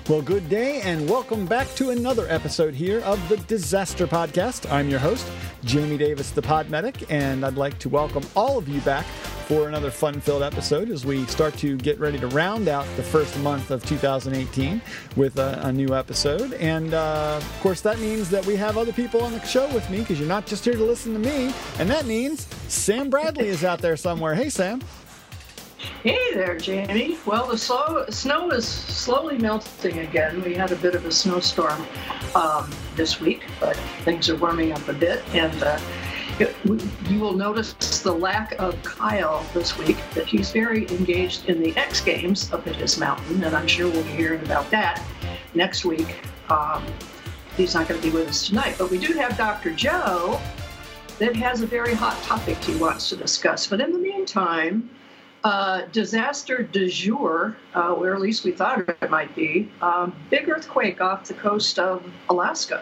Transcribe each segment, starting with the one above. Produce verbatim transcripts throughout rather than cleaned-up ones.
Well, good day, and welcome back to another episode here of the Disaster Podcast. I'm your host, Jamie Davis, the Pod Medic, and I'd like to welcome all of you back for another fun-filled episode as we start to get ready to round out the first month of two thousand eighteen with a, a new episode. And, uh, of course, that means that we have other people on the show with me, because you're not just here to listen to me, and that means Sam Bradley is out there somewhere. Hey, Sam. Hey there, Jamie. Well, the slow, snow is slowly melting again. We had a bit of a snowstorm um, this week, but things are warming up a bit. And uh, it, you will notice the lack of Kyle this week, that he's very engaged in the X Games up at his mountain, and I'm sure we'll be hearing about that next week. Um, he's not going to be with us tonight, but we do have Doctor Joe that has a very hot topic he wants to discuss. But in the meantime, Uh, disaster du jour, uh, or at least we thought it might be, um, big earthquake off the coast of Alaska.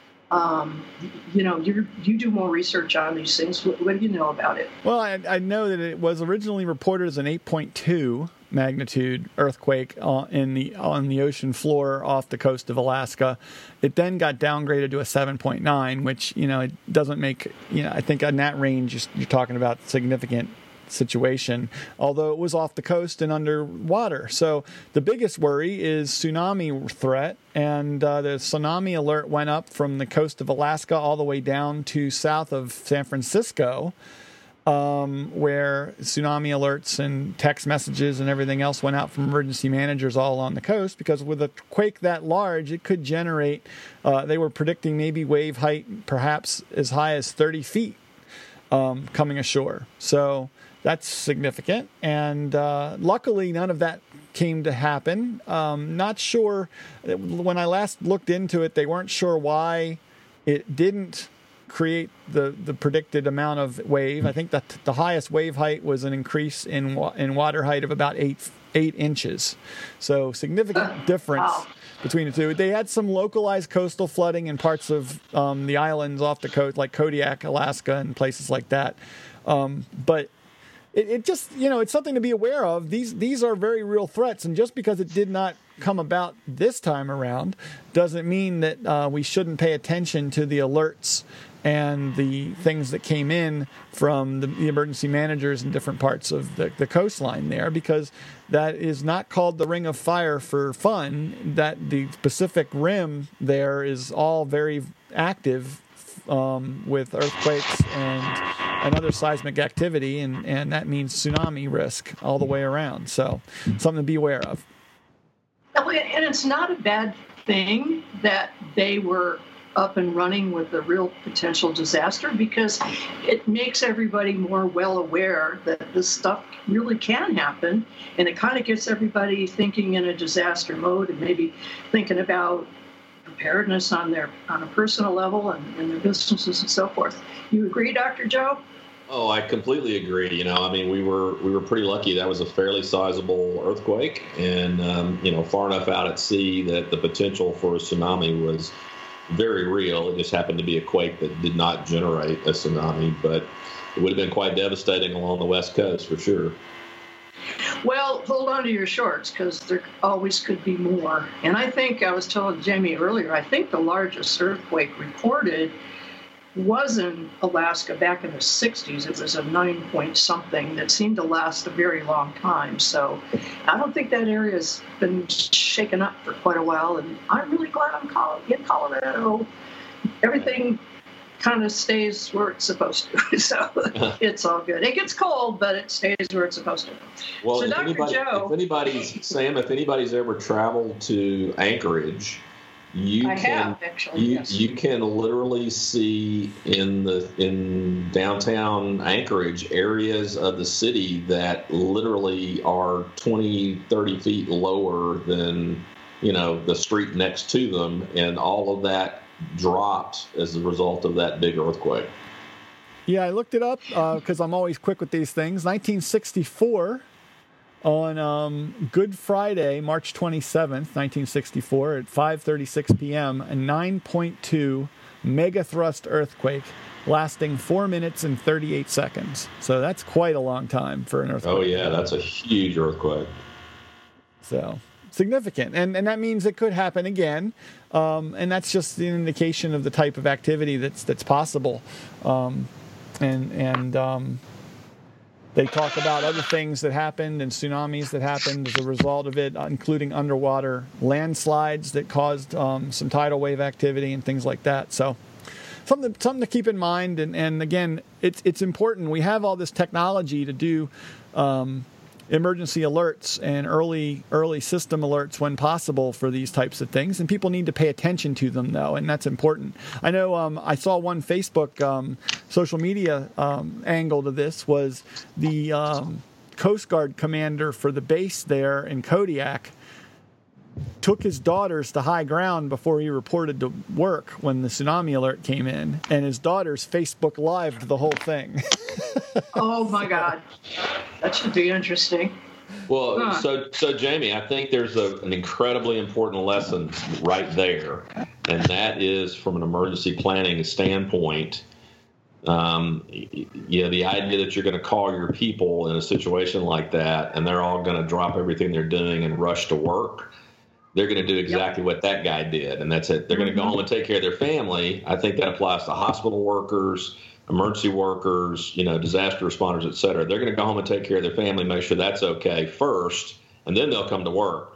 Um, you know, you you do more research on these things. What, what do you know about it? Well, I, I know that it was originally reported as an eight point two magnitude earthquake uh, in the on the ocean floor off the coast of Alaska. It then got downgraded to a seven point nine, which, you know, it doesn't make, you know, I think in that range you're talking about significant situation, although it was off the coast and underwater. So the biggest worry is tsunami threat, and uh, the tsunami alert went up from the coast of Alaska all the way down to south of San Francisco, um, where tsunami alerts and text messages and everything else went out from emergency managers all along the coast, because with a quake that large, it could generate, uh, they were predicting maybe wave height perhaps as high as thirty feet um, coming ashore. So that's significant, and uh, luckily none of that came to happen. Um, not sure, when I last looked into it, they weren't sure why it didn't create the, the predicted amount of wave. I think that the highest wave height was an increase in wa- in water height of about eight eight inches. So significant difference between the two. They had some localized coastal flooding in parts of um, the islands off the coast, like Kodiak, Alaska, and places like that. Um, but It, it just, you know, it's something to be aware of. These these are very real threats, and just because it did not come about this time around doesn't mean that uh, we shouldn't pay attention to the alerts and the things that came in from the, the emergency managers in different parts of the, the coastline there, because that is not called the Ring of Fire for fun. That the Pacific Rim there is all very active Um, with earthquakes and, and other seismic activity, and, and that means tsunami risk all the way around. So something to be aware of. And it's not a bad thing that they were up and running with a real potential disaster, because it makes everybody more well aware that this stuff really can happen, and it kind of gets everybody thinking in a disaster mode and maybe thinking about preparedness on their on a personal level and, and their businesses and so forth. You agree, Doctor Joe? Oh, I completely agree. You know, I mean, we were we were pretty lucky. That was a fairly sizable earthquake, and um, you know, far enough out at sea that the potential for a tsunami was very real. It just happened to be a quake that did not generate a tsunami, but it would have been quite devastating along the West Coast for sure. Well, hold on to your shorts, because there always could be more. And I think, I was telling Jamie earlier, I think the largest earthquake recorded was in Alaska back in the sixties. It was a nine point something that seemed to last a very long time. So I don't think that area's been shaken up for quite a while. And I'm really glad I'm in Colorado. Everything kind of stays where it's supposed to. So it's all good. It gets cold, but it stays where it's supposed to. Well, so if, Doctor anybody, Joe, if anybody's, Sam, if anybody's ever traveled to Anchorage, you I can have, actually, you, yes. you can literally see in the in downtown Anchorage areas of the city that literally are twenty, thirty feet lower than, you know, the street next to them, and all of that dropped as a result of that big earthquake. Yeah, I looked it up because uh, I'm always quick with these things. nineteen sixty-four, on um, Good Friday, March twenty-seventh, nineteen sixty-four, at five thirty-six p.m., a nine point two megathrust earthquake lasting four minutes and thirty-eight seconds. So that's quite a long time for an earthquake. Oh, yeah, that's a huge earthquake. So significant, and and that means it could happen again, um, and that's just an indication of the type of activity that's that's possible, um, and and um, they talk about other things that happened and tsunamis that happened as a result of it, including underwater landslides that caused um, some tidal wave activity and things like that. So. Something, something to keep in mind, and, and again, it's it's important. We have all this technology to do um, emergency alerts and early early system alerts when possible for these types of things, and people need to pay attention to them, though, and that's important. I know um, I saw one Facebook um, social media um, angle to this was the um, Coast Guard commander for the base there in Kodiak took his daughters to high ground before he reported to work when the tsunami alert came in, and his daughters Facebook lived the whole thing. Oh my God, that should be interesting. Well, huh. so so Jamie, I think there's a, an incredibly important lesson right there, and that is from an emergency planning standpoint. Um, you know, the idea that you're going to call your people in a situation like that, and they're all going to drop everything they're doing and rush to work. They're going to do exactly yep. what that guy did, and that's it. They're going to go home and take care of their family. I think that applies to hospital workers, emergency workers, you know, disaster responders, et cetera. They're going to go home and take care of their family, make sure that's okay first, and then they'll come to work.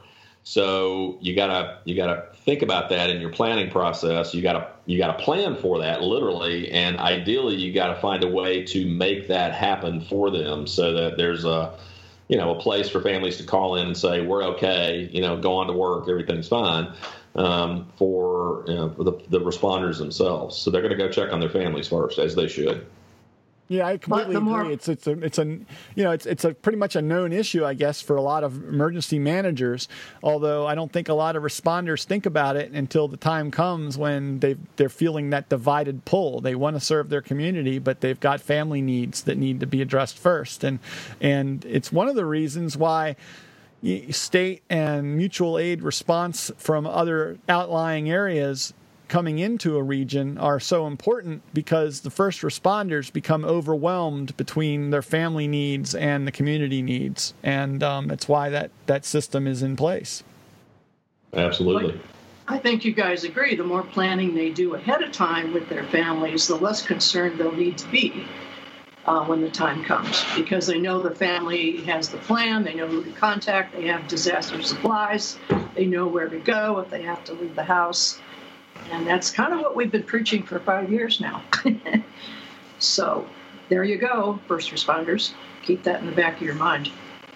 So you gotta you gotta think about that in your planning process. You gotta you gotta plan for that literally, and ideally you gotta find a way to make that happen for them so that there's a you know, a place for families to call in and say, we're okay, you know, go on to work, everything's fine, um, for, you know, the, the responders themselves. So they're going to go check on their families first, as they should. Yeah, I completely agree. More... It's it's a it's a you know it's it's a pretty much a known issue, I guess, for a lot of emergency managers. Although I don't think a lot of responders think about it until the time comes when they they're feeling that divided pull. They want to serve their community, but they've got family needs that need to be addressed first, and and it's one of the reasons why state and mutual aid response from other outlying areas coming into a region are so important, because the first responders become overwhelmed between their family needs and the community needs. And um, that's why that, that system is in place. Absolutely. I think you guys agree. The more planning they do ahead of time with their families, the less concerned they'll need to be uh, when the time comes, because they know the family has the plan, they know who to contact, they have disaster supplies, they know where to go if they have to leave the house. And that's kind of what we've been preaching for five years now. So there you go, first responders. Keep that in the back of your mind.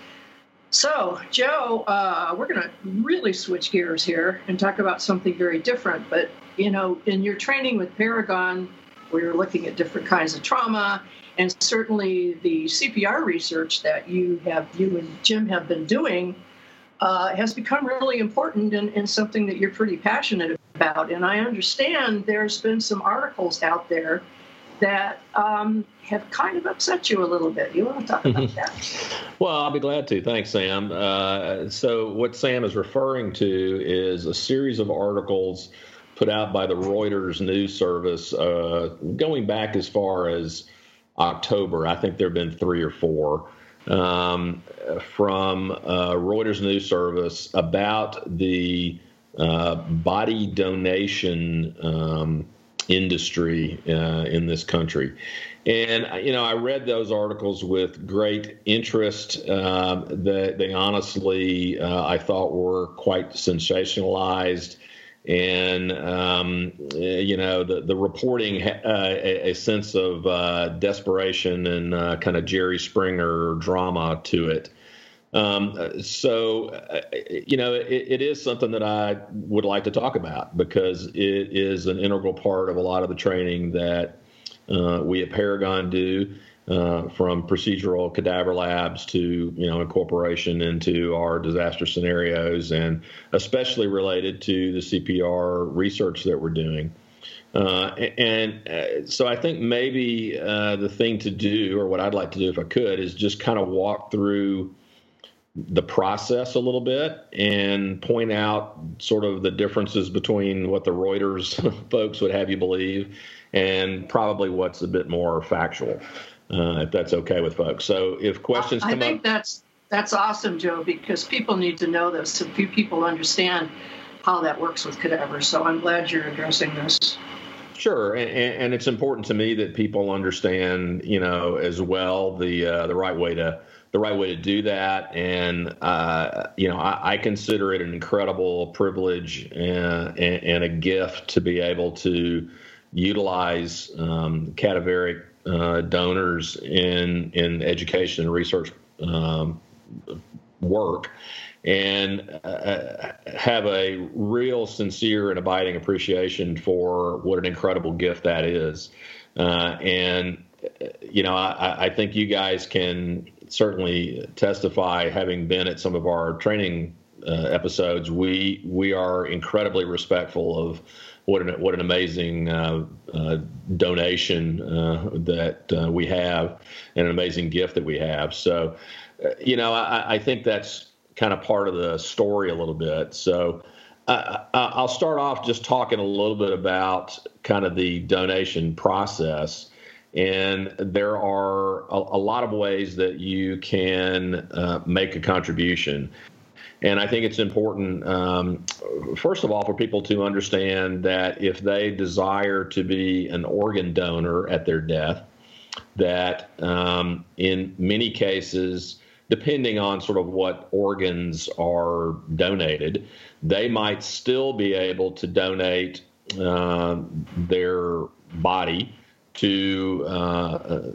So, Joe, uh, we're going to really switch gears here and talk about something very different. But, you know, in your training with Paragon, we were looking at different kinds of trauma. And certainly the C P R research that you have, you and Jim have been doing uh, has become really important and, and something that you're pretty passionate about. And I understand there's been some articles out there that um, have kind of upset you a little bit. You want to talk about that? Well, I'll be glad to. Thanks, Sam. Uh, so what Sam is referring to is a series of articles put out by the Reuters news service uh, going back as far as October. I think there have been three or four. Um, from uh, Reuters news service about the uh, body donation um, industry uh, in this country. And, you know, I read those articles with great interest. Um, that they honestly, uh, I thought, were quite sensationalized. And, um, you know, the, the reporting had uh, a, a sense of uh, desperation and uh, kind of Jerry Springer drama to it. Um, so, uh, you know, it, it is something that I would like to talk about, because it is an integral part of a lot of the training that uh, we at Paragon do. Uh, from procedural cadaver labs to, you know, incorporation into our disaster scenarios, and especially related to the C P R research that we're doing. Uh, and uh, so I think maybe uh, the thing to do, or what I'd like to do if I could, is just kind of walk through the process a little bit and point out sort of the differences between what the Reuters folks would have you believe and probably what's a bit more factual. Uh, if that's okay with folks. So if questions I come think up, that's That's awesome, Joe, because people need to know this. So few people understand how that works with cadavers. So I'm glad you're addressing this. Sure, and, and it's important to me that people understand, you know, as well the uh, the right way to the right way to do that. And uh, you know, I, I consider it an incredible privilege and, and, and a gift to be able to utilize um, cadaveric uh, donors in in education and research um, work, and uh, have a real sincere and abiding appreciation for what an incredible gift that is. Uh, and, you know, I, I think you guys can certainly testify, having been at some of our training uh, episodes, we we are incredibly respectful of what an, what an amazing uh, uh, donation uh, that uh, we have, and an amazing gift that we have. So, uh, you know, I, I think that's kind of part of the story a little bit. So uh, I'll start off just talking a little bit about kind of the donation process. And there are a, a lot of ways that you can uh, make a contribution. And I think it's important, um, first of all, for people to understand that if they desire to be an organ donor at their death, that um, in many cases, depending on sort of what organs are donated, they might still be able to donate uh, their body to uh,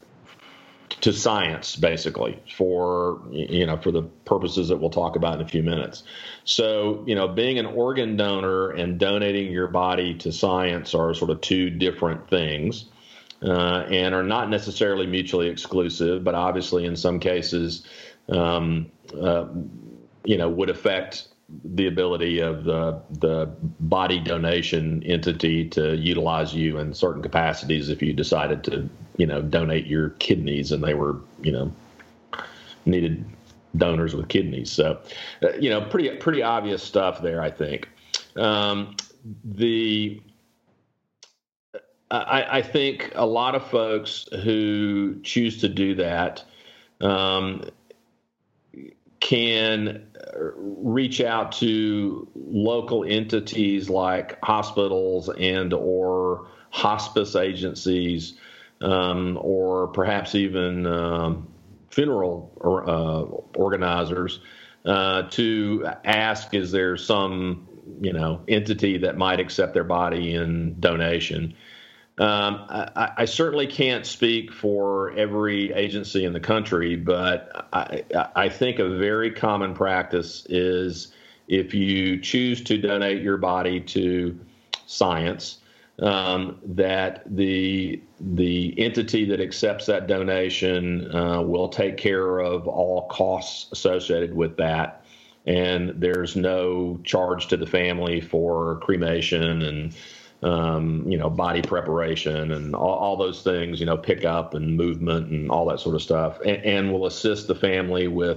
to science, basically, for you know for the purposes that we'll talk about in a few minutes. So, you know, being an organ donor and donating your body to science are sort of two different things. Uh, and are not necessarily mutually exclusive, but obviously in some cases, um, uh, you know, would affect the ability of the the body donation entity to utilize you in certain capacities if you decided to, you know, donate your kidneys and they were, you know, needed donors with kidneys. So, uh, you know, pretty pretty obvious stuff there, I think. Um, the I, I think a lot of folks who choose to do that um, can reach out to local entities like hospitals and or hospice agencies, um, or perhaps even um, funeral or, uh, organizers uh, to ask, is there some, you know, entity that might accept their body in donation? Um, I, I certainly can't speak for every agency in the country, but I, I think a very common practice is if you choose to donate your body to science, um, that the the entity that accepts that donation uh, will take care of all costs associated with that, and there's no charge to the family for cremation and Um, you know, body preparation and all, all those things, you know, pickup and movement and all that sort of stuff, and, and will assist the family with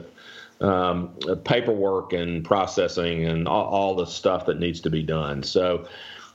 um, paperwork and processing and all, all the stuff that needs to be done. So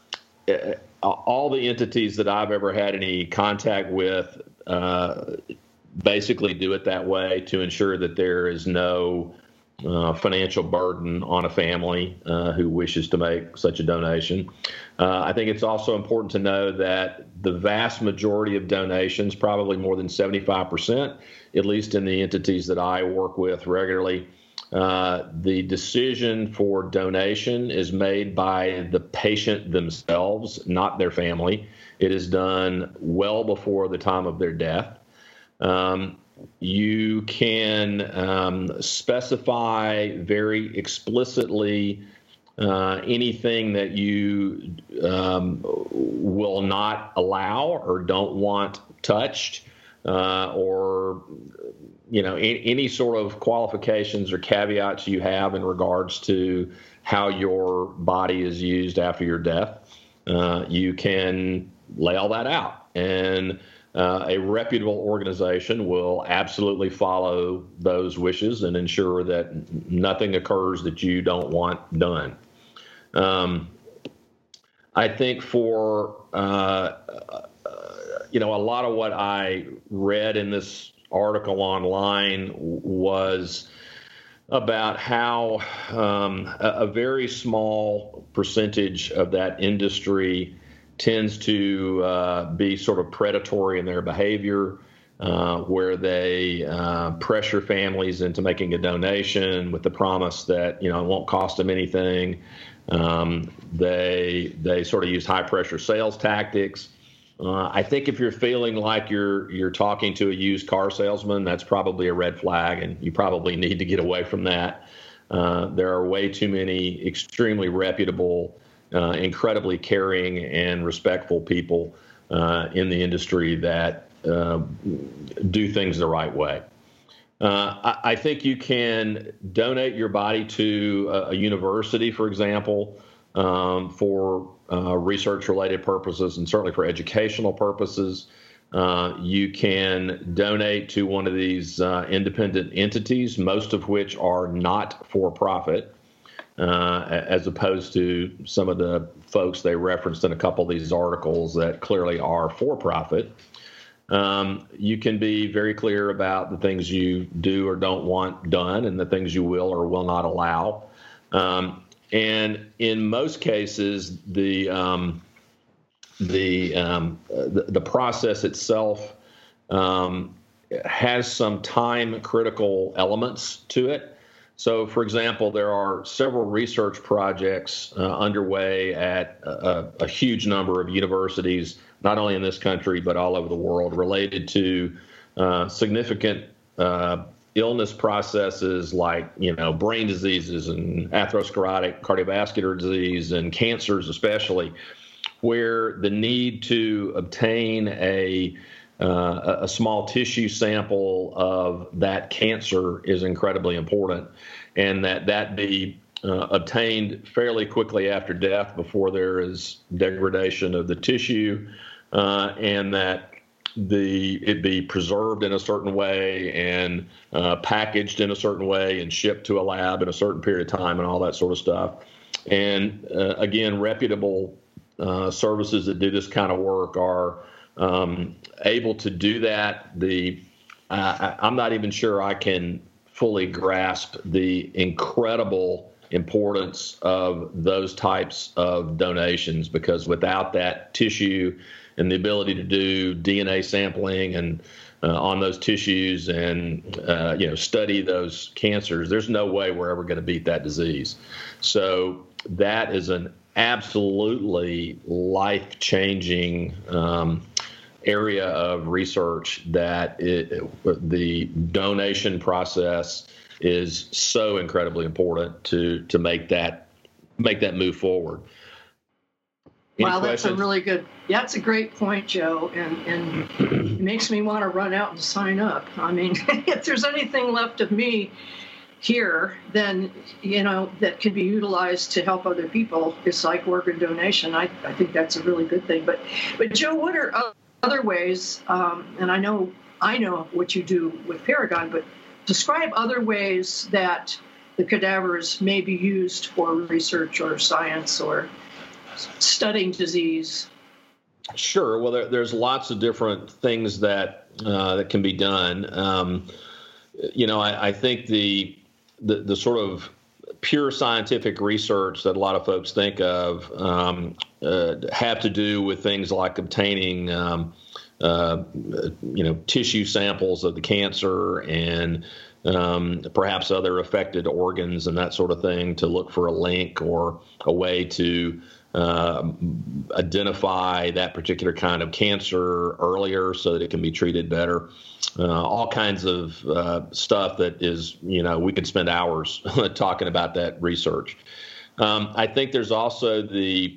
uh, all the entities that I've ever had any contact with uh, basically do it that way to ensure that there is no Uh, financial burden on a family uh, who wishes to make such a donation. Uh, I think it's also important to know that the vast majority of donations, probably more than seventy-five percent, at least in the entities that I work with regularly, uh, the decision for donation is made by the patient themselves, not their family. It is done well before the time of their death. Um, You can um, specify very explicitly uh, anything that you um, will not allow or don't want touched, uh, or you know a- any sort of qualifications or caveats you have in regards to how your body is used after your death. Uh, you can lay all that out, and Uh, a reputable organization will absolutely follow those wishes and ensure that nothing occurs that you don't want done. Um, I think for, uh, uh, you know, a lot of what I read in this article online was about how um, a, a very small percentage of that industry tends to uh, be sort of predatory in their behavior, uh, where they uh, pressure families into making a donation with the promise that, you know, it won't cost them anything. Um, they they sort of use high pressure sales tactics. Uh, I think if you're feeling like you're you're talking to a used car salesman, that's probably a red flag, and you probably need to get away from that. Uh, there are way too many extremely reputable, uh, incredibly caring and respectful people uh, in the industry that uh, do things the right way. Uh, I, I think you can donate your body to a, a university, for example, um, for uh, research-related purposes and certainly for educational purposes. Uh, you can donate to one of these uh, independent entities, most of which are not for-profit, uh, as opposed to some of the folks they referenced in a couple of these articles that clearly are for-profit. Um, you can be very clear about the things you do or don't want done and the things you will or will not allow. Um, and in most cases, the um, the, um, the the process itself um, has some time-critical elements to it. So, for example, there are several research projects uh, underway at a, a huge number of universities, not only in this country, but all over the world, related to uh, significant uh, illness processes like, you know, brain diseases and atherosclerotic cardiovascular disease and cancers especially, where the need to obtain a uh, a small tissue sample of that cancer is incredibly important, and that that be Uh, obtained fairly quickly after death before there is degradation of the tissue, uh, and that the it be preserved in a certain way and uh, packaged in a certain way and shipped to a lab in a certain period of time and all that sort of stuff. And uh, again, reputable uh, services that do this kind of work are um, able to do that. The uh, I'm not even sure I can fully grasp the incredible importance of those types of donations, because without that tissue and the ability to do D N A sampling and uh, on those tissues and uh, you know study those cancers, there's no way we're ever going to beat that disease. So that is an absolutely life-changing um, area of research that it, the donation process is so incredibly important to to make that make that move forward. Any wow, that's questions? a really good. Yeah, that's a great point, Joe, and and it makes me want to run out and sign up. I mean, if there's anything left of me here, then you know that can be utilized to help other people. It's like organ donation. I I think that's a really good thing. But but Joe, what are other ways? Um, and I know I know what you do with Paragon, but describe other ways that the cadavers may be used for research or science or studying disease. Sure. Well, there, there's lots of different things that uh, that can be done. Um, you know, I, I think the, the the sort of pure scientific research that a lot of folks think of um, uh, have to do with things like obtaining um, Uh, you know, tissue samples of the cancer and um, perhaps other affected organs and that sort of thing to look for a link or a way to uh, identify that particular kind of cancer earlier so that it can be treated better. Uh, all kinds of uh, stuff that is, you know, we could spend hours talking about that research. Um, I think there's also the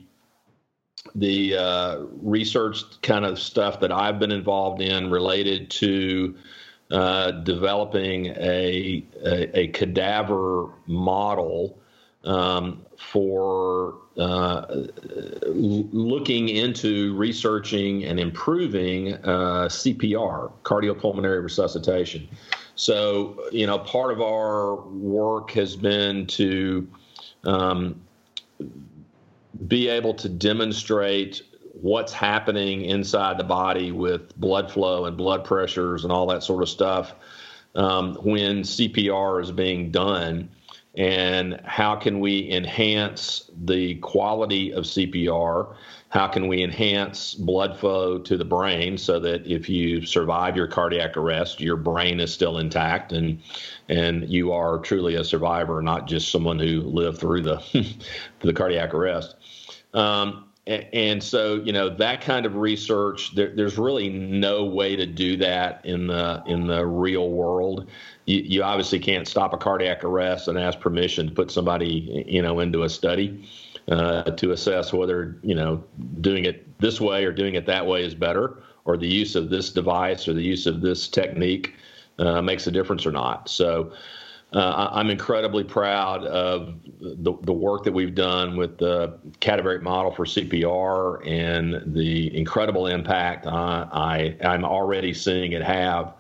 the uh, research kind of stuff that I've been involved in related to uh, developing a, a, a cadaver model um, for uh, looking into researching and improving uh, C P R, cardiopulmonary resuscitation. So, you know, part of our work has been to um, be able to demonstrate what's happening inside the body with blood flow and blood pressures and all that sort of stuff um, when C P R is being done, and how can we enhance the quality of C P R? How can we enhance blood flow to the brain so that if you survive your cardiac arrest, your brain is still intact and and you are truly a survivor, not just someone who lived through the the cardiac arrest. Um, and so, you know, that kind of research, there, there's really no way to do that in the in the real world. You, you obviously can't stop a cardiac arrest and ask permission to put somebody, you know, into a study. Uh, to assess whether, you know, doing it this way or doing it that way is better, or the use of this device or the use of this technique uh, makes a difference or not. So uh, I'm incredibly proud of the, the work that we've done with the cadaveric model for C P R and the incredible impact I, I, I'm already seeing it have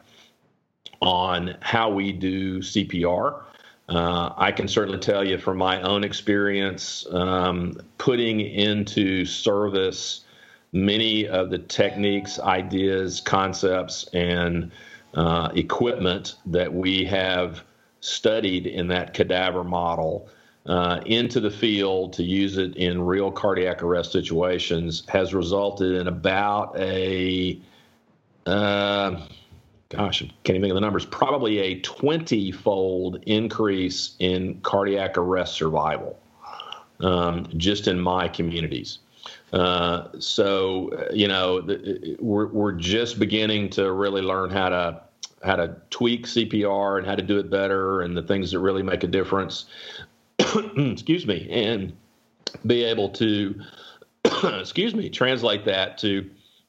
on how we do C P R. Uh, I can certainly tell you from my own experience, um, putting into service many of the techniques, ideas, concepts, and uh, equipment that we have studied in that cadaver model uh, into the field to use it in real cardiac arrest situations has resulted in about a uh, gosh, I can't even think of the numbers, probably a twenty-fold increase in cardiac arrest survival um, just in my communities. Uh, so, you know, the, we're, we're just beginning to really learn how to how to tweak C P R and how to do it better and the things that really make a difference, excuse me, and be able to, excuse me, translate that to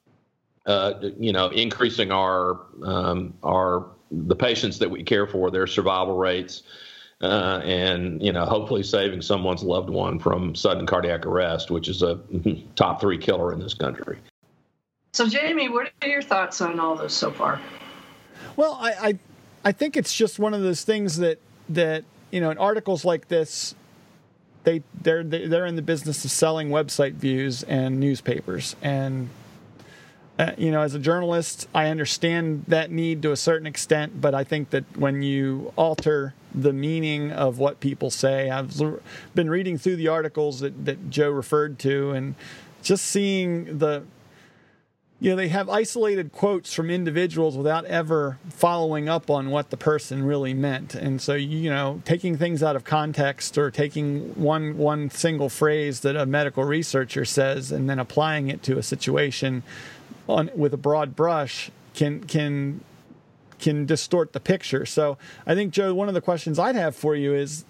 Uh, you know, increasing our um, our the patients that we care for, their survival rates, uh, and you know, hopefully saving someone's loved one from sudden cardiac arrest, which is a top three killer in this country. So, Jamie, what are your thoughts on all this so far? Well, I I, I think it's just one of those things that that you know, in articles like this, they they're they're in the business of selling website views and newspapers and. Uh, you know, as a journalist, I understand that need to a certain extent, but I think that when you alter the meaning of what people say, I've been reading through the articles that, that Joe referred to and just seeing the, you know, they have isolated quotes from individuals without ever following up on what the person really meant. And so, you know, taking things out of context or taking one one single phrase that a medical researcher says and then applying it to a situation on with a broad brush can can can distort the picture. So I think, Joe, one of the questions I'd have for you is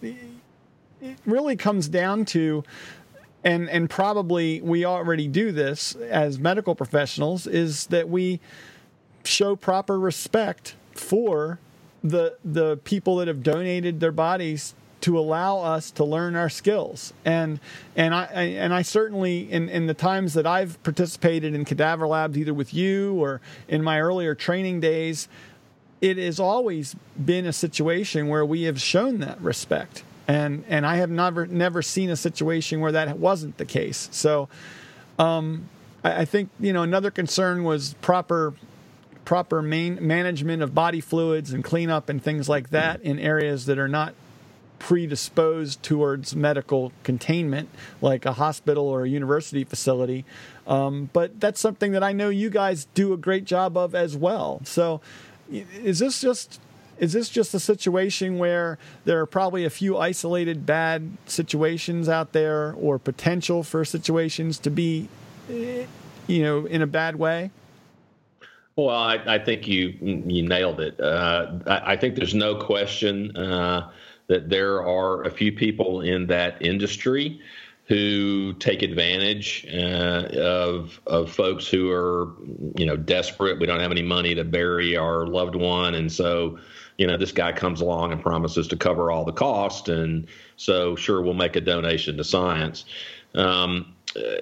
it really comes down to, and and probably we already do this as medical professionals, is that we show proper respect for the the people that have donated their bodies to allow us to learn our skills. And and I and I certainly, in, in the times that I've participated in cadaver labs, either with you or in my earlier training days, it has always been a situation where we have shown that respect. And and I have never never seen a situation where that wasn't the case. So um, I, I think, you know, another concern was proper proper main management of body fluids and cleanup and things like that in areas that are not predisposed towards medical containment, like a hospital or a university facility. Um, but that's something that I know you guys do a great job of as well. So is this just is this just a situation where there are probably a few isolated bad situations out there, or potential for situations to be, you know, in a bad way? Well, I, I think you you nailed it. Uh, I, I think there's no question uh, that there are a few people in that industry who take advantage uh, of of folks who are, you know, desperate. We don't have any money to bury our loved one, and so, you know, this guy comes along and promises to cover all the cost, and so sure, we'll make a donation to science. Um,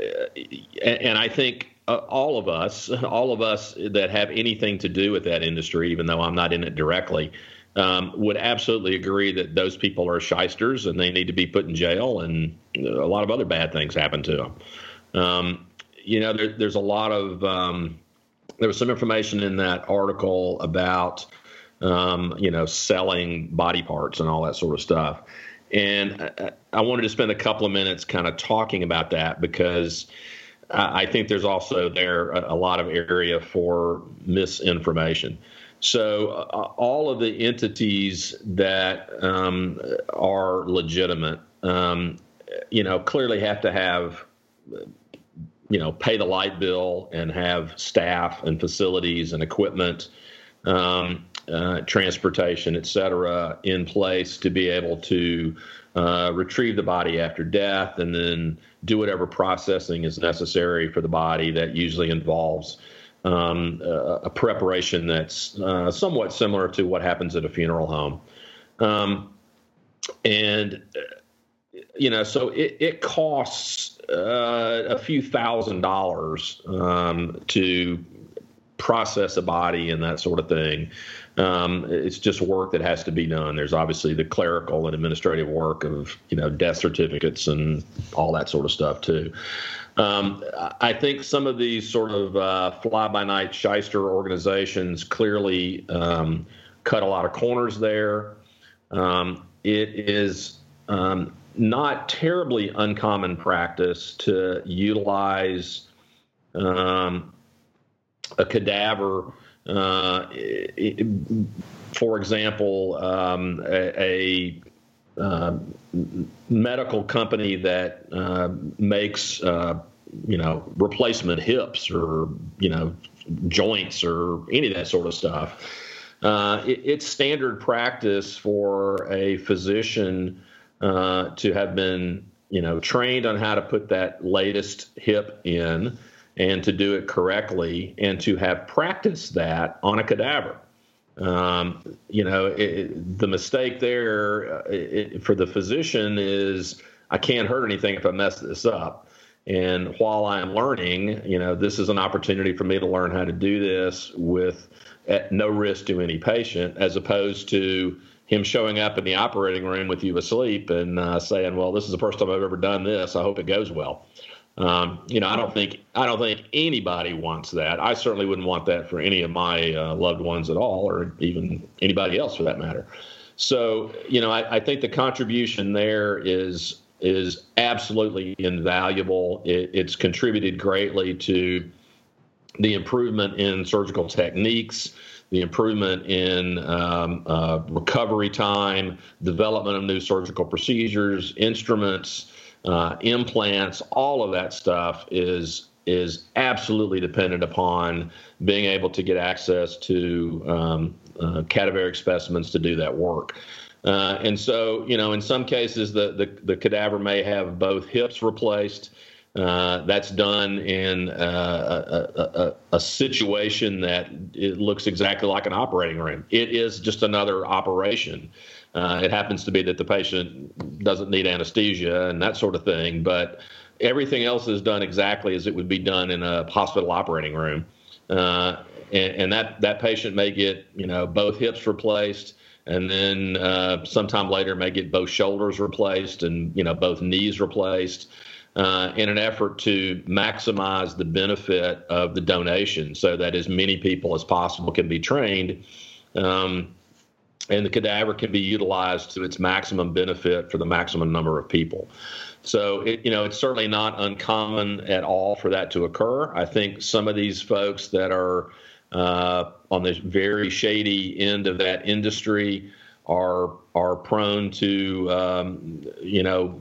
and, and I think uh, all of us, all of us that have anything to do with that industry, even though I'm not in it directly, Um, would absolutely agree that those people are shysters and they need to be put in jail, and a lot of other bad things happen to them. Um, you know, there, there's a lot of um, there was some information in that article about um, you know selling body parts and all that sort of stuff, and I, I wanted to spend a couple of minutes kind of talking about that because I think there's also there a, a lot of area for misinformation. So uh, all of the entities that um, are legitimate, um, you know, clearly have to have, you know, pay the light bill and have staff and facilities and equipment, um, uh, transportation, et cetera, in place to be able to uh, retrieve the body after death and then do whatever processing is necessary for the body. That usually involves Um, uh, a preparation that's uh, somewhat similar to what happens at a funeral home. Um, and, you know, so it, it costs uh, a few thousand dollars um, to process a body and that sort of thing. Um, it's just work that has to be done. There's obviously the clerical and administrative work of, you know, death certificates and all that sort of stuff, too. Um, I think some of these sort of uh, fly-by-night shyster organizations clearly um, cut a lot of corners there. Um, it is um, not terribly uncommon practice to utilize um, a cadaver, uh, it, for example, um, a, a Uh, medical company that uh, makes, uh, you know, replacement hips or, you know, joints or any of that sort of stuff. Uh, it, it's standard practice for a physician uh, to have been, you know, trained on how to put that latest hip in and to do it correctly and to have practiced that on a cadaver. Um, you know, it, the mistake there it, for the physician is I can't hurt anything if I mess this up. And while I'm learning, you know, this is an opportunity for me to learn how to do this with at no risk to any patient, as opposed to him showing up in the operating room with you asleep and uh, saying, well, this is the first time I've ever done this. I hope it goes well. Um, you know, I don't think I don't think anybody wants that. I certainly wouldn't want that for any of my uh, loved ones at all, or even anybody else for that matter. So, you know, I, I think the contribution there is is absolutely invaluable. It, it's contributed greatly to the improvement in surgical techniques, the improvement in um, uh, recovery time, development of new surgical procedures, instruments. Uh, implants, all of that stuff is is absolutely dependent upon being able to get access to um, uh, cadaveric specimens to do that work. Uh, and so, you know, in some cases, the, the, the cadaver may have both hips replaced. Uh, that's done in uh, a, a, a situation that it looks exactly like an operating room. It is just another operation. Uh, it happens to be that the patient doesn't need anesthesia and that sort of thing, but everything else is done exactly as it would be done in a hospital operating room. Uh, and, and that, that patient may get, you know, both hips replaced, and then uh, sometime later may get both shoulders replaced and, you know, both knees replaced uh, in an effort to maximize the benefit of the donation so that as many people as possible can be trained. Um, and the cadaver can be utilized to its maximum benefit for the maximum number of people. So, it, you know, it's certainly not uncommon at all for that to occur. I think some of these folks that are uh, on the very shady end of that industry are are prone to, um, you know,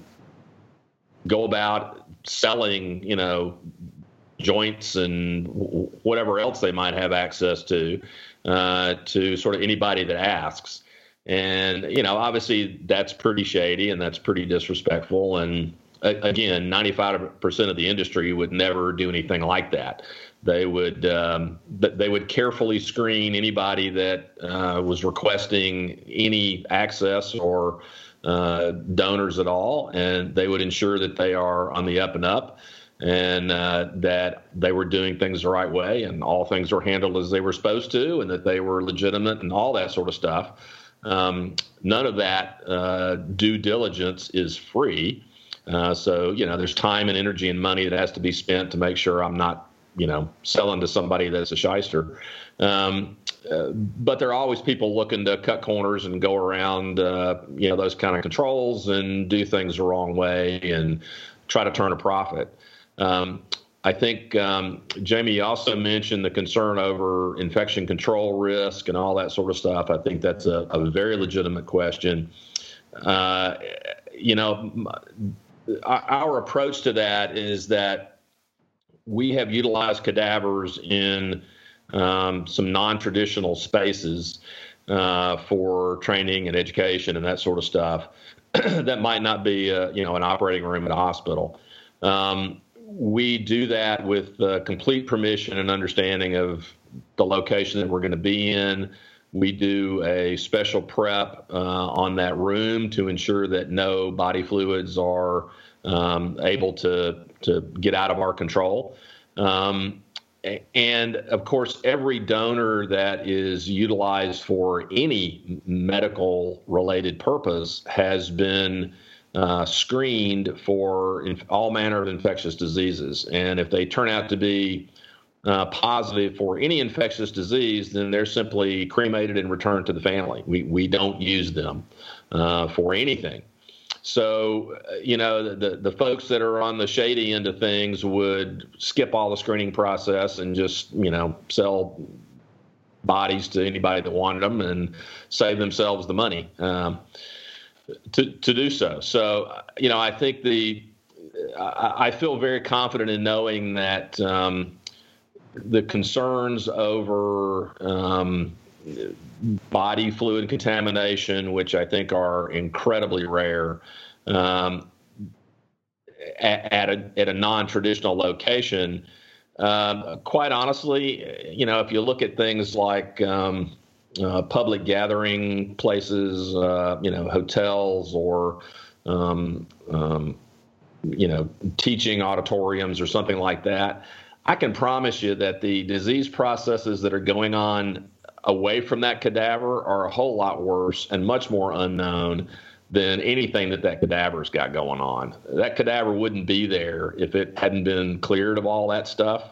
go about selling, you know, joints and whatever else they might have access to, uh, to sort of anybody that asks. And, you know, obviously that's pretty shady and that's pretty disrespectful. And uh, again, ninety-five percent of the industry would never do anything like that. They would um, they would carefully screen anybody that uh, was requesting any access or uh, donors at all, and they would ensure that they are on the up and up, and uh, that they were doing things the right way, and all things were handled as they were supposed to, and that they were legitimate and all that sort of stuff. Um, none of that uh, due diligence is free. Uh, so, you know, there's time and energy and money that has to be spent to make sure I'm not, you know, selling to somebody that's a shyster. Um, uh, but there are always people looking to cut corners and go around, uh, you know, those kind of controls and do things the wrong way and try to turn a profit. Um, I think, um, Jamie, you also mentioned the concern over infection control risk and all that sort of stuff. I think that's a, a very legitimate question. Uh, you know, our, our approach to that is that we have utilized cadavers in um, some non-traditional spaces uh, for training and education and that sort of stuff. That might not be, uh, you know, an operating room at a hospital. Um, we do that with uh, complete permission and understanding of the location that we're going to be in. We do a special prep uh, on that room to ensure that no body fluids are um, able to to get out of our control. Um, and of course, every donor that is utilized for any medical related purpose has been uh, screened for inf- all manner of infectious diseases. And if they turn out to be uh, positive for any infectious disease, then they're simply cremated and returned to the family. We we don't use them uh, for anything. So, you know, the, the folks that are on the shady end of things would skip all the screening process and just, you know, sell bodies to anybody that wanted them and save themselves the money um, to, to do so. So, you know, I think the I, I feel very confident in knowing that um, the concerns over um, body fluid contamination, which I think are incredibly rare, um, at, at a at a non-traditional location. Um, quite honestly, you know, if you look at things like um, uh, public gathering places, uh, you know, hotels or um, um, you know, teaching auditoriums or something like that, I can promise you that the disease processes that are going on away from that cadaver are a whole lot worse and much more unknown than anything that that cadaver's got going on. That cadaver wouldn't be there if it hadn't been cleared of all that stuff.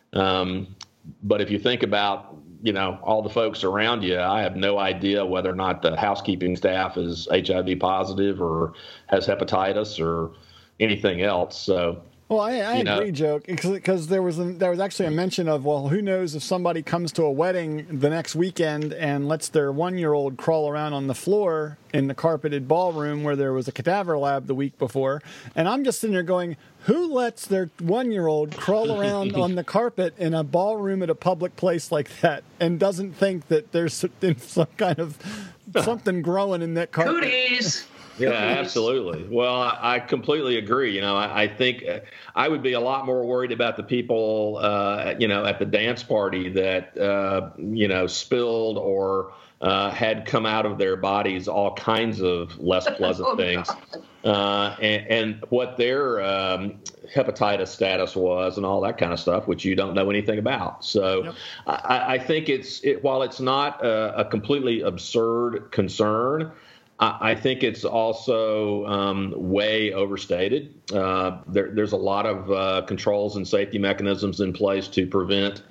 Um, but if you think about, you know, all the folks around you, I have no idea whether or not the housekeeping staff is H I V positive or has hepatitis or anything else. So, well, I, I you agree, know. Joe, because there was a, there was actually a mention of, well, who knows if somebody comes to a wedding the next weekend and lets their one-year-old crawl around on the floor in the carpeted ballroom where there was a cadaver lab the week before. And I'm just sitting there going, who lets their one-year-old crawl around on the carpet in a ballroom at a public place like that and doesn't think that there's some kind of something growing in that carpet? Cooties. Yeah, absolutely. Well, I, I completely agree. You know, I, I think I would be a lot more worried about the people, uh, you know, at the dance party that, uh, you know, spilled or uh, had come out of their bodies all kinds of less pleasant oh, things, uh, and, and what their um, hepatitis status was and all that kind of stuff, which you don't know anything about. So yep. I, I think it's it, while it's not a, a completely absurd concern, I think it's also um, way overstated. Uh, there, there's a lot of uh, controls and safety mechanisms in place to prevent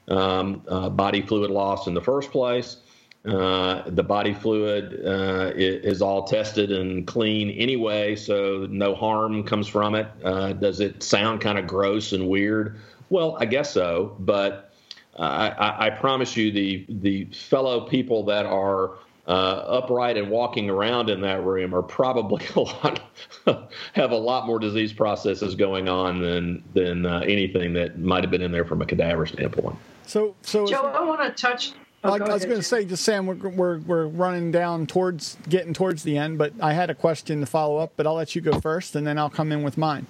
um, uh, body fluid loss in the first place. Uh, the body fluid uh, is all tested and clean anyway, so no harm comes from it. Uh, does it sound kind of gross and weird? Well, I guess so, but uh, I, I promise you the the fellow people that are Uh, upright and walking around in that room are probably a lot have a lot more disease processes going on than than uh, anything that might have been in there from a cadaver standpoint. So, so Joe, I want to touch. Oh, I, I was going to say, just Sam, we're, we're we're running down towards getting towards the end, but I had a question to follow up, but I'll let you go first, and then I'll come in with mine.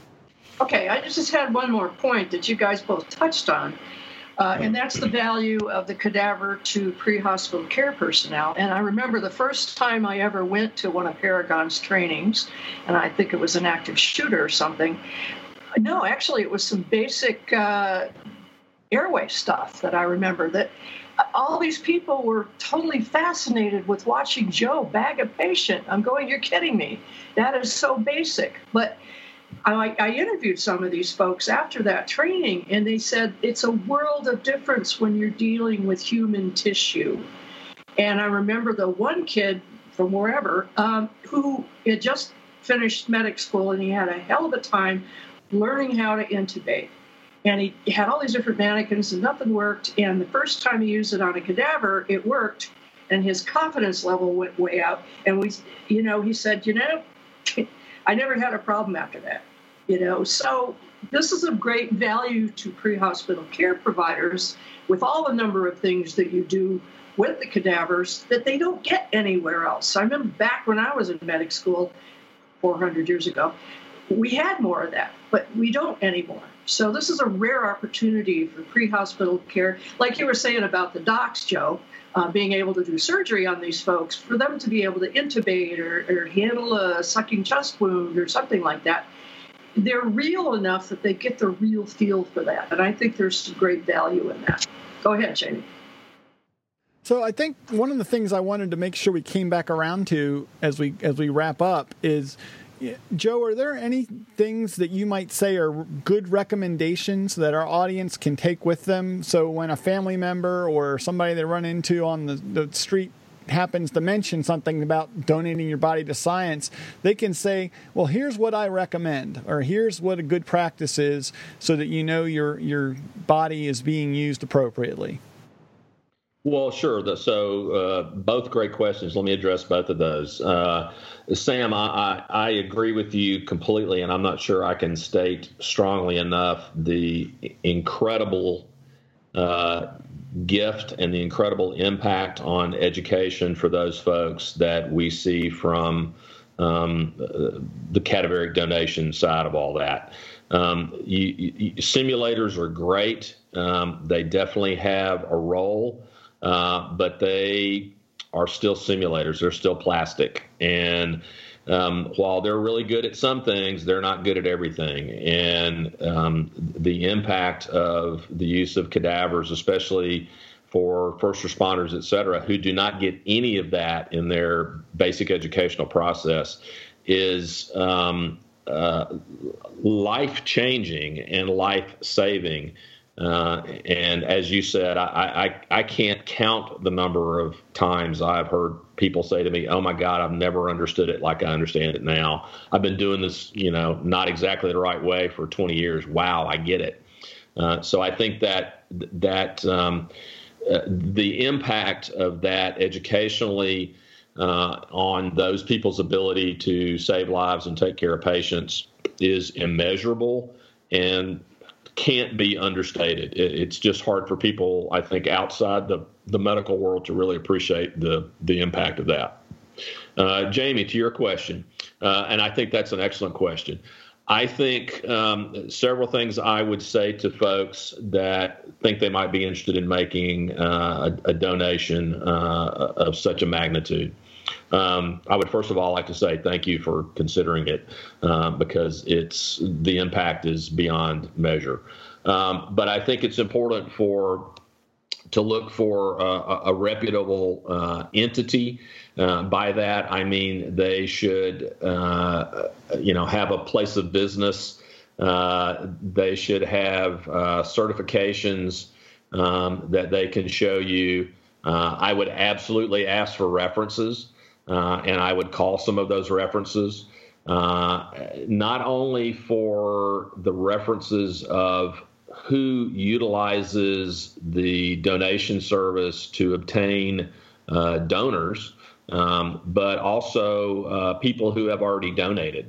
Okay, I just had one more point that you guys both touched on. Uh, and that's the value of the cadaver to pre-hospital care personnel. And I remember the first time I ever went to one of Paragon's trainings, and I think it was an active shooter or something. No, actually, it was some basic uh, airway stuff that I remember. That all these people were totally fascinated with watching Joe bag a patient. I'm going, you're kidding me. That is so basic. But I, I interviewed some of these folks after that training, and they said it's a world of difference when you're dealing with human tissue. And I remember the one kid from wherever um, who had just finished medic school, and he had a hell of a time learning how to intubate. And he had all these different mannequins, and nothing worked. And the first time he used it on a cadaver, it worked, and his confidence level went way up. And we, you know, he said, you know, I never had a problem after that. You know, so this is of great value to pre-hospital care providers with all the number of things that you do with the cadavers that they don't get anywhere else. I remember back when I was in medic school four hundred years ago, we had more of that, but we don't anymore. So this is a rare opportunity for pre-hospital care. Like you were saying about the docs, Joe, uh, being able to do surgery on these folks, for them to be able to intubate or, or handle a sucking chest wound or something like that. They're real enough that they get the real feel for that. And I think there's some great value in that. Go ahead, Jamie. So I think one of the things I wanted to make sure we came back around to as we as we wrap up is, Joe, are there any things that you might say are good recommendations that our audience can take with them? So when a family member or somebody they run into on the, the street happens to mention something about donating your body to science, they can say, well, here's what I recommend, or here's what a good practice is, so that you know your your body is being used appropriately. Well, sure. So uh, both great questions. Let me address both of those. Uh, Sam, I, I, I agree with you completely, and I'm not sure I can state strongly enough the incredible uh, gift and the incredible impact on education for those folks that we see from um, the cadaveric donation side of all that. Um, you, you, simulators are great. Um, they definitely have a role. Uh, but they are still simulators. They're still plastic. And um, while they're really good at some things, they're not good at everything. And um, the impact of the use of cadavers, especially for first responders, et cetera, who do not get any of that in their basic educational process, is um, uh, life-changing and life-saving. Uh, and as you said, I, I, I can't count the number of times I've heard people say to me, oh, my God, I've never understood it like I understand it now. I've been doing this, you know, not exactly the right way for twenty years. Wow, I get it. Uh, so I think that that um, uh, the impact of that educationally uh, on those people's ability to save lives and take care of patients is immeasurable and can't be understated. It's just hard for people, I think, outside the, the medical world to really appreciate the, the impact of that. Uh, Jamie, to your question, uh, and I think that's an excellent question. I think um, several things I would say to folks that think they might be interested in making uh, a, a donation uh, of such a magnitude. Um, I would first of all like to say thank you for considering it uh, because it's the impact is beyond measure. Um, but I think it's important for to look for uh, a, a reputable uh, entity. Uh, by that, I mean they should, uh, you know, have a place of business. Uh, they should have uh, certifications um, that they can show you. Uh, I would absolutely ask for references. Uh, and I would call some of those references, uh, not only for the references of who utilizes the donation service to obtain uh, donors, um, but also uh, people who have already donated.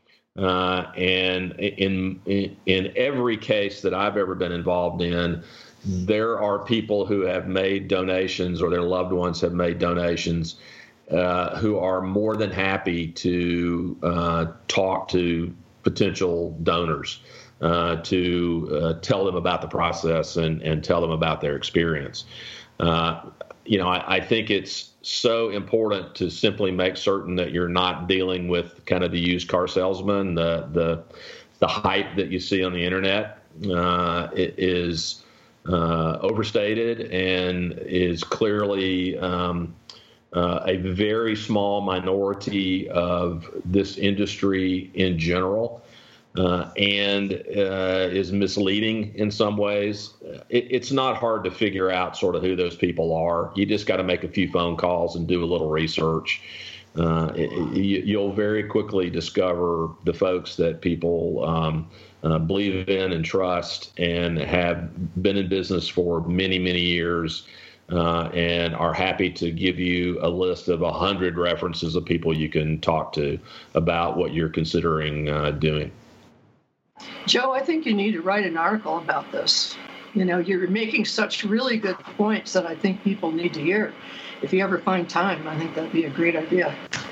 Uh, and in, in in every case that I've ever been involved in, there are people who have made donations or their loved ones have made donations Uh, who are more than happy to uh, talk to potential donors, uh, to uh, tell them about the process and, and tell them about their experience. Uh, you know, I, I think it's so important to simply make certain that you're not dealing with kind of the used car salesman, the the the hype that you see on the internet. Uh, it is uh, overstated and is clearly um, uh, a very small minority of this industry in general. Uh, and uh, is misleading in some ways. It, it's not hard to figure out sort of who those people are. You just got to make a few phone calls and do a little research. Uh, it, you, you'll very quickly discover the folks that people um, uh, believe in and trust and have been in business for many, many years uh, and are happy to give you a list of a hundred references of people you can talk to about what you're considering uh, doing. Joe, I think you need to write an article about this. You know, you're making such really good points that I think people need to hear. If you ever find time, I think that'd be a great idea.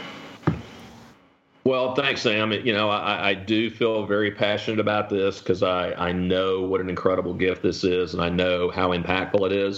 Well, thanks, Sam. You know, I, I do feel very passionate about this because I, I know what an incredible gift this is, and I know how impactful it is.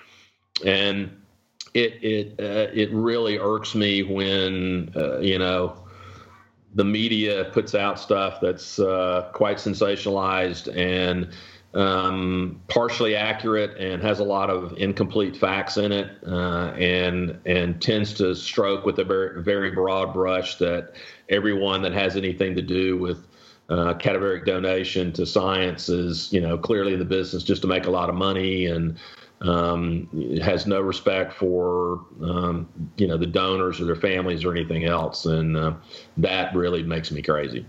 And it it uh, it really irks me when, uh, you know, the media puts out stuff that's uh, quite sensationalized and um, partially accurate and has a lot of incomplete facts in it, uh, and and tends to stroke with a very very broad brush that everyone that has anything to do with uh, cadaveric donation to science is, you know, clearly in the business just to make a lot of money and um, has no respect for, um, you know, the donors or their families or anything else. And uh, that really makes me crazy.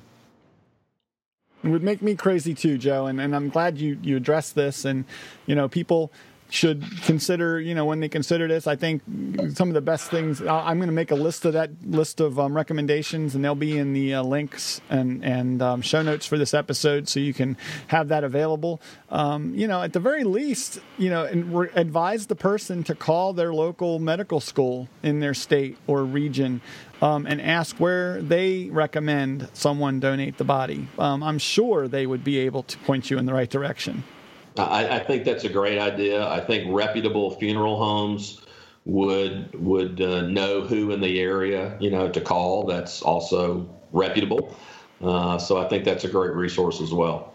It would make me crazy too, Joe. And, and I'm glad you, you addressed this. And, you know, people should consider, you know, when they consider this, I think some of the best things, I'm going to make a list of that list of um, recommendations, and they'll be in the uh, links and, and um, show notes for this episode, so you can have that available. Um, you know, at the very least, you know, and re- advise the person to call their local medical school in their state or region um, and ask where they recommend someone donate the body. Um, I'm sure they would be able to point you in the right direction. I, I think that's a great idea. I think reputable funeral homes would would uh, know who in the area, you know, to call. That's also reputable. Uh, so I think that's a great resource as well.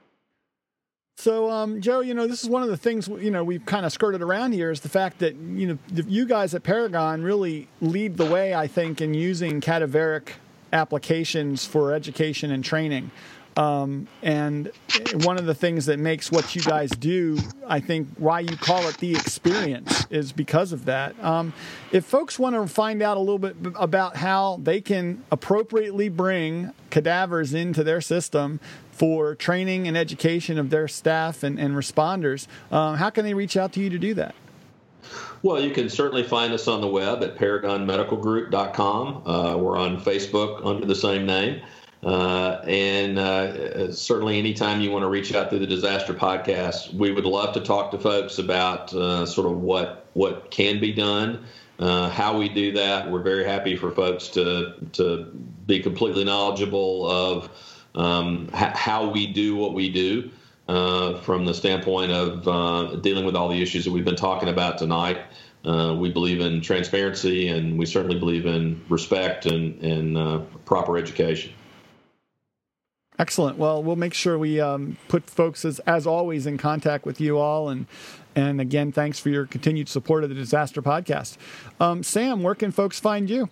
So, um, Joe, you know, this is one of the things, you know, we've kind of skirted around here is the fact that, you know, you guys at Paragon really lead the way, I think, in using cadaveric applications for education and training. Um, and one of the things that makes what you guys do, I think, why you call it the experience is because of that. Um, if folks want to find out a little bit about how they can appropriately bring cadavers into their system for training and education of their staff and, and responders, um, how can they reach out to you to do that? Well, you can certainly find us on the web at paragon medical group dot com. Uh, we're on Facebook under the same name. Uh, and uh, certainly anytime you want to reach out through the Disaster Podcast, we would love to talk to folks about uh, sort of what what can be done, uh, how we do that. We're very happy for folks to to be completely knowledgeable of um, ha- how we do what we do uh, from the standpoint of uh, dealing with all the issues that we've been talking about tonight. Uh, we believe in transparency, and we certainly believe in respect and, and uh, proper education. Excellent. Well, we'll make sure we um, put folks, as, as always, in contact with you all. And, and again, thanks for your continued support of the Disaster Podcast. Um, Sam, where can folks find you?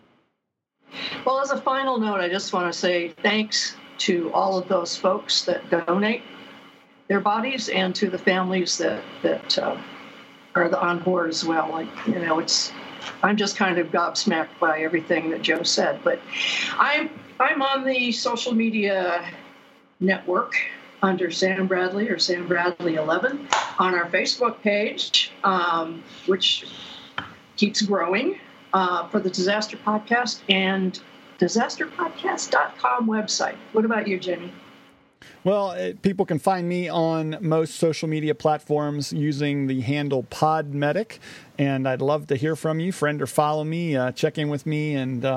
Well, as a final note, I just want to say thanks to all of those folks that donate their bodies and to the families that, that uh, are on board as well. Like, you know, it's, I'm just kind of gobsmacked by everything that Joe said, but I'm, I'm on the social media network under Sam Bradley or Sam Bradley eleven on our Facebook page, um, which keeps growing uh, for the Disaster Podcast, and disaster podcast dot com website. What about you, Jimmy? Well, it, people can find me on most social media platforms using the handle PodMedic, and I'd love to hear from you. Friend or follow me, uh, check in with me, and um,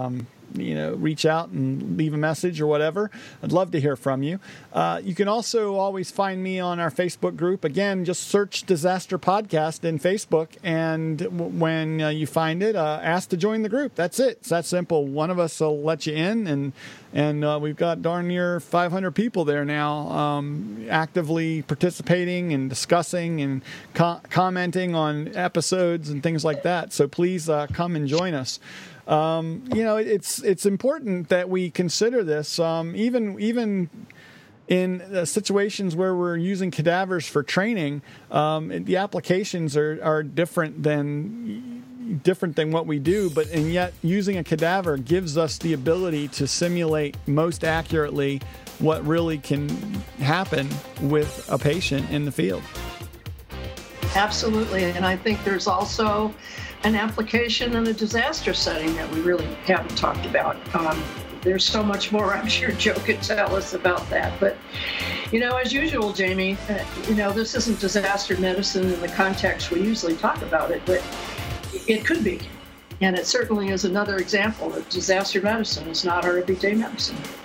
you know, reach out and leave a message or whatever. I'd love to hear from you. Uh, you can also always find me on our Facebook group. Again, just search Disaster Podcast in Facebook, and w- when uh, you find it, uh, ask to join the group. That's it. It's that simple. One of us will let you in, and and uh, we've got darn near five hundred people there now, um, actively participating and discussing and co- commenting on episodes and things like that. So please uh, come and join us. Um, you know, it's it's important that we consider this, um, even even in uh, situations where we're using cadavers for training. Um, the applications are, are different than different than what we do, but and yet using a cadaver gives us the ability to simulate most accurately what really can happen with a patient in the field. Absolutely, and I think there's also an application in a disaster setting that we really haven't talked about. Um, there's so much more I'm sure Joe could tell us about that. But, you know, as usual, Jamie, uh, you know, this isn't disaster medicine in the context we usually talk about it, but it could be. And it certainly is another example that disaster medicine is not our everyday medicine.